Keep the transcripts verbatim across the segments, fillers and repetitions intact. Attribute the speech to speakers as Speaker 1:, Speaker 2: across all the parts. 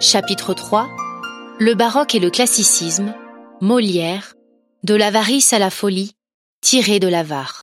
Speaker 1: Chapitre trois. Le baroque et le classicisme, Molière, de l'avarice à la folie, tiré de l'avare.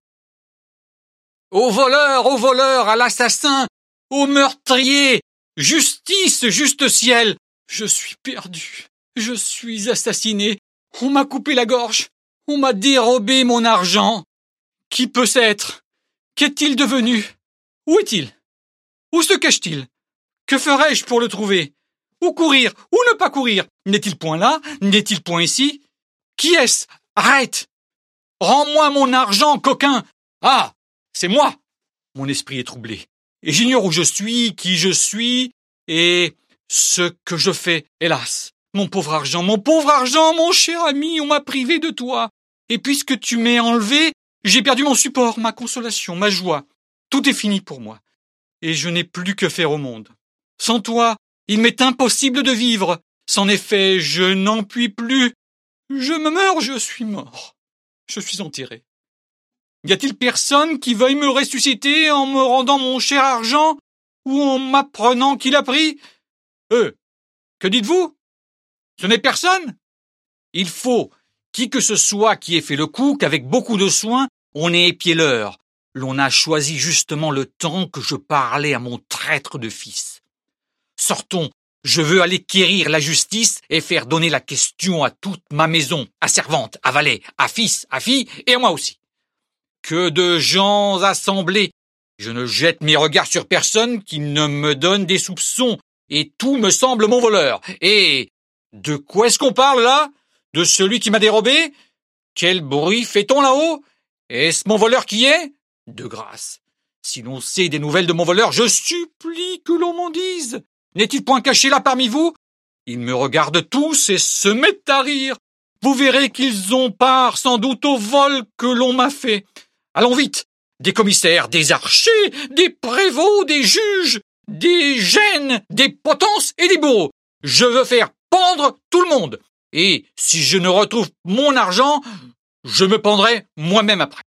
Speaker 2: Au voleur, au voleur, à l'assassin, au meurtrier, justice, juste ciel, je suis perdu, je suis assassiné, on m'a coupé la gorge, on m'a dérobé mon argent. Qui peut s'être? Qu'est-il devenu? Où est-il? Où se cache-t-il? Que ferais-je pour le trouver? Où courir? Où ne pas courir? N'est-il point là? N'est-il point ici? Qui est-ce? Arrête! Rends-moi mon argent, coquin! Ah! C'est moi! Mon esprit est troublé, et j'ignore où je suis, qui je suis, et ce que je fais, hélas! Mon pauvre argent, mon pauvre argent, mon cher ami, on m'a privé de toi. Et puisque tu m'es enlevé, j'ai perdu mon support, ma consolation, ma joie. Tout est fini pour moi, et je n'ai plus que faire au monde. Sans toi, il m'est impossible de vivre. Sans effet, je n'en puis plus. Je me meurs, je suis mort. Je suis enterré. Y a-t-il personne qui veuille me ressusciter en me rendant mon cher argent ou en m'apprenant qu'il a pris? Euh, que dites-vous? Ce n'est personne? Il faut, qui que ce soit qui ait fait le coup, qu'avec beaucoup de soin, on ait épié l'heure. L'on a choisi justement le temps que je parlais à mon traître de fils. Sortons, je veux aller quérir la justice et faire donner la question à toute ma maison, à servante, à valet, à fils, à fille et à moi aussi. Que de gens assemblés! Je ne jette mes regards sur personne qui ne me donne des soupçons, et tout me semble mon voleur. Et de quoi est-ce qu'on parle là? De celui qui m'a dérobé? Quel bruit fait-on là-haut? Est-ce mon voleur qui est? De grâce, si l'on sait des nouvelles de mon voleur, je supplie que l'on m'en dise. N'est-il point caché là parmi vous? Ils me regardent tous et se mettent à rire. Vous verrez qu'ils ont part sans doute au vol que l'on m'a fait. Allons vite! Des commissaires, des archers, des prévôts, des juges, des gènes, des potences et des bourreaux. Je veux faire pendre tout le monde. Et si je ne retrouve mon argent, je me pendrai moi-même après.